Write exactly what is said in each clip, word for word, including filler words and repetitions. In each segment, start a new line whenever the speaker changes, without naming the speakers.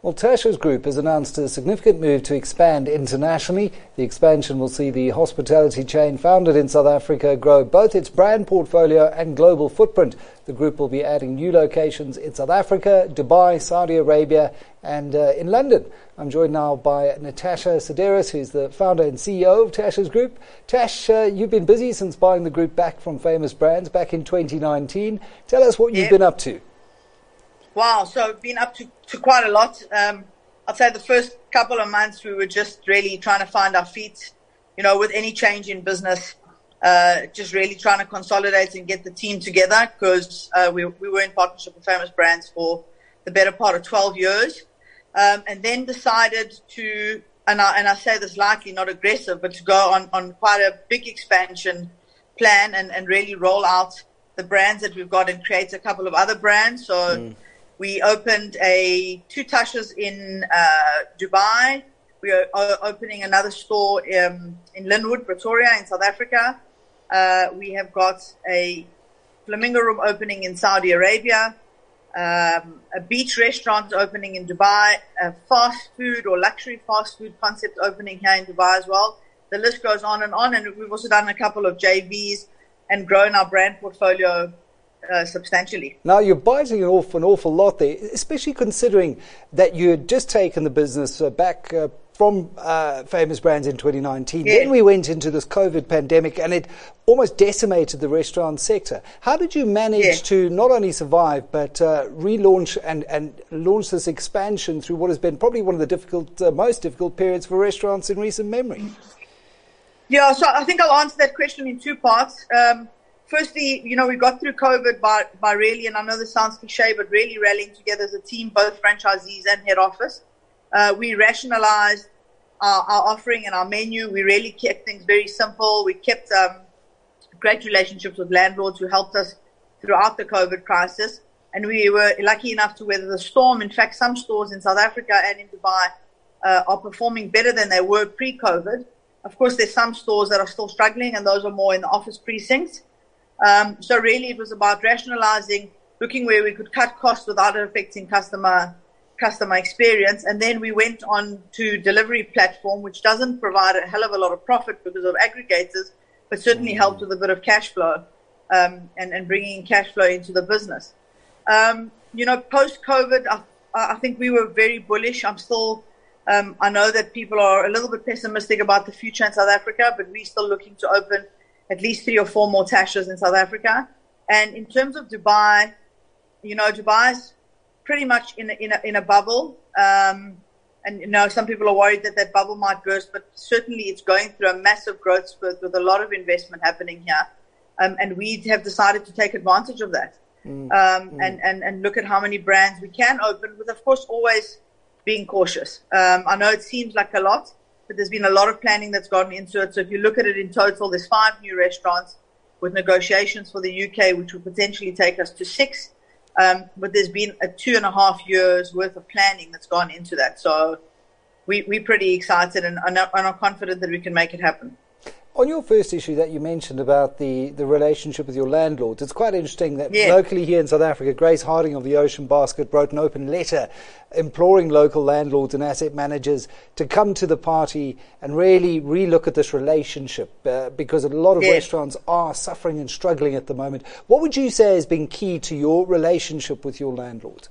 Well, Tasha's Group has announced a significant move to expand internationally. The expansion will see the hospitality chain founded in South Africa grow both its brand portfolio and global footprint. The group will be adding new locations in South Africa, Dubai, Saudi Arabia, and uh, in London. I'm joined now by Natasha Sideris, who's the founder and C E O of Tasha's Group. Tash, uh, you've been busy since buying the group back from Famous Brands back in twenty nineteen. Tell us what you've
yep.
been up to.
Wow, so I've been up to, to quite a lot. Um, I'd say the first couple of months we were just really trying to find our feet, you know, with any change in business, uh, just really trying to consolidate and get the team together because uh, we, we were in partnership with Famous Brands for the better part of twelve years. Um, and then decided to, and I, and I say this lightly, not aggressive, but to go on, on quite a big expansion plan and, and really roll out the brands that we've got and create a couple of other brands. So mm. we opened a two Tashas in uh, Dubai. We are uh, opening another store um, in Linwood, Pretoria in South Africa. Uh, we have got a flamingo room opening in Saudi Arabia. Um, a beach restaurant opening in Dubai, a fast food or luxury fast food concept opening here in Dubai as well. The list goes on and on, and we've also done a couple of J Vs and grown our brand portfolio uh, substantially.
Now, you're biting an awful, an awful lot there, especially considering that you had just taken the business uh, back uh, from uh, Famous Brands in twenty nineteen.
Yeah.
Then we went into this COVID pandemic and it almost decimated the restaurant sector. How did you manage
yeah.
to not only survive but uh, relaunch and, and launch this expansion through what has been probably one of the difficult, uh, most difficult periods for restaurants in recent memory?
Yeah, so I think I'll answer that question in two parts. Um, firstly, you know, we got through COVID by, by really, and I know this sounds cliche, but really rallying together as a team, both franchisees and head office. Uh, we rationalized our, our offering and our menu. We really kept things very simple. We kept um, great relationships with landlords who helped us throughout the COVID crisis. And we were lucky enough to weather the storm. In fact, some stores in South Africa and in Dubai uh, are performing better than they were pre-COVID. Of course, there's some stores that are still struggling, and those are more in the office precincts. Um, so really it was about rationalizing, looking where we could cut costs without affecting customer customer experience. And then we went on to delivery platform, which doesn't provide a hell of a lot of profit because of aggregators, but certainly mm. helped with a bit of cash flow um, and, and bringing cash flow into the business. Um, you know, post-COVID, I, I think we were very bullish. I'm still, um, I know that people are a little bit pessimistic about the future in South Africa, but we're still looking to open at least three or four more Tashas in South Africa. And in terms of Dubai, you know, Dubai's pretty much in a, in a, in a bubble. Um, and, you know, some people are worried that that bubble might burst, but certainly it's going through a massive growth spurt with a lot of investment happening here. Um, and we have decided to take advantage of that. Mm. Um, mm. and, and, and look at how many brands we can open with, of course, always being cautious. Um, I know it seems like a lot, but there's been a lot of planning that's gone into it. So if you look at it in total, there's five new restaurants with negotiations for the U K, which will potentially take us to six. Um, but there's been a two and a half years worth of planning that's gone into that. So we, we're pretty excited and, and are confident that we can make it happen.
On your first issue that you mentioned about the, the relationship with your landlords, it's quite interesting that
yeah.
locally here in South Africa, Grace Harding of the Ocean Basket wrote an open letter imploring local landlords and asset managers to come to the party and really relook at this relationship uh, because a lot of yeah. restaurants are suffering and struggling at the moment. What would you say has been key to your relationship with your landlord?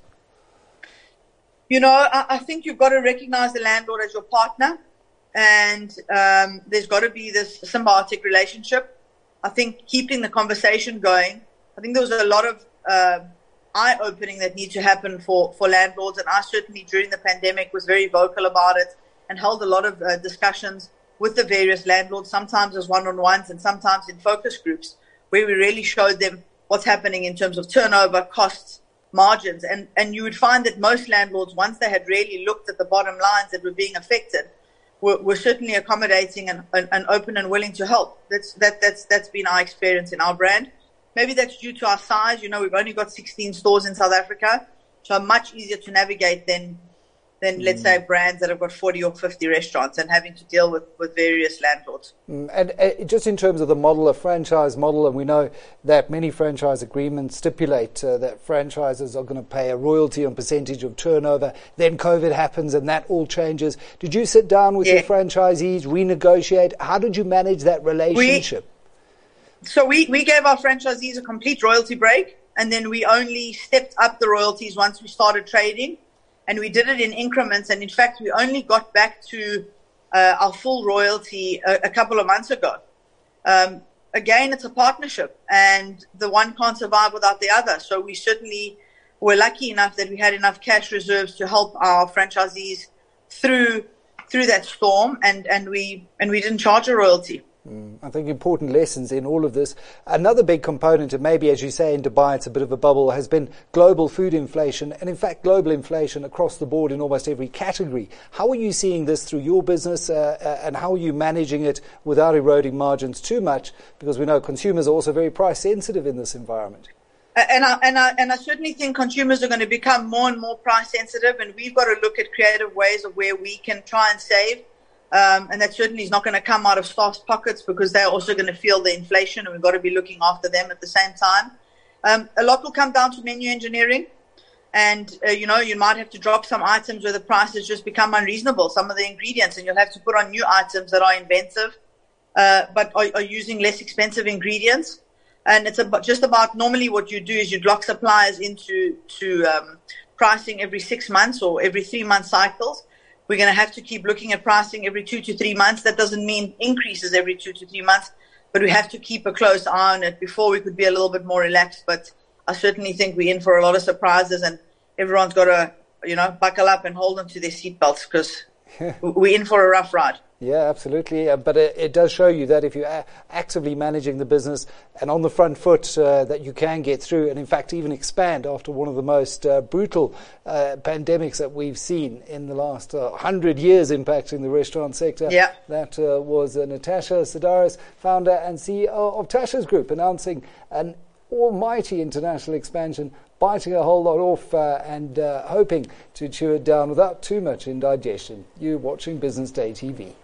You know, I, I think you've got to recognize the landlord as your partner. And um, there's got to be this symbiotic relationship. I think keeping the conversation going. I think there was a lot of uh, eye-opening that needs to happen for, for landlords. And I certainly, during the pandemic, was very vocal about it and held a lot of uh, discussions with the various landlords, sometimes as one-on-ones and sometimes in focus groups, where we really showed them what's happening in terms of turnover, costs, margins. And, and you would find that most landlords, once they had really looked at the bottom lines that were being affected, We're, we're certainly accommodating and, and, and open and willing to help. That's that that's that's been our experience in our brand. Maybe that's due to our size. You know, we've only got sixteen stores in South Africa, so much easier to navigate than than, let's say, brands that have got forty or fifty restaurants and having to deal with, with various landlords.
Mm, and uh, just in terms of the model, a franchise model, and we know that many franchise agreements stipulate uh, that franchises are going to pay a royalty on percentage of turnover. Then COVID happens and that all changes. Did you sit down with
yeah.
your franchisees, renegotiate? How did you manage that relationship?
We, so we, we gave our franchisees a complete royalty break, and then we only stepped up the royalties once we started trading. And we did it in increments. And in fact, we only got back to uh, our full royalty a, a couple of months ago. Um, again, it's a partnership, and the one can't survive without the other. So we certainly were lucky enough that we had enough cash reserves to help our franchisees through through that storm, and, and we and we didn't charge a royalty.
Mm, I think important lessons in all of this. Another big component, and maybe as you say in Dubai it's a bit of a bubble, has been global food inflation, and in fact global inflation across the board in almost every category. How are you seeing this through your business, uh, uh, and how are you managing it without eroding margins too much? Because we know consumers are also very price sensitive in this environment.
And I, and, I, and I certainly think consumers are going to become more and more price sensitive, and we've got to look at creative ways of where we can try and save. Um, and that certainly is not going to come out of staff's pockets, because they're also going to feel the inflation, and we've got to be looking after them at the same time. Um, a lot will come down to menu engineering. And, uh, you know, you might have to drop some items where the prices just become unreasonable, some of the ingredients, and you'll have to put on new items that are inventive, uh, but are, are using less expensive ingredients. And it's about, just about normally what you do is you lock suppliers into to um, pricing every six months or every three-month cycles. We're going to have to keep looking at pricing every two to three months. That doesn't mean increases every two to three months, but we have to keep a close eye on it. Before we could be a little bit more relaxed, but I certainly think we're in for a lot of surprises, and everyone's got to, you know, buckle up and hold on to their seatbelts, because we're in for a rough ride.
Yeah, absolutely. Uh, but it, it does show you that if you're a- actively managing the business and on the front foot, uh, that you can get through and, in fact, even expand after one of the most uh, brutal uh, pandemics that we've seen in the last uh, hundred years impacting the restaurant sector.
Yeah.
That uh, was uh, Natasha Sidaris, founder and C E O of Tasha's Group, announcing an almighty international expansion, biting a whole lot off uh, and uh, hoping to chew it down without too much indigestion. You're watching Business Day T V.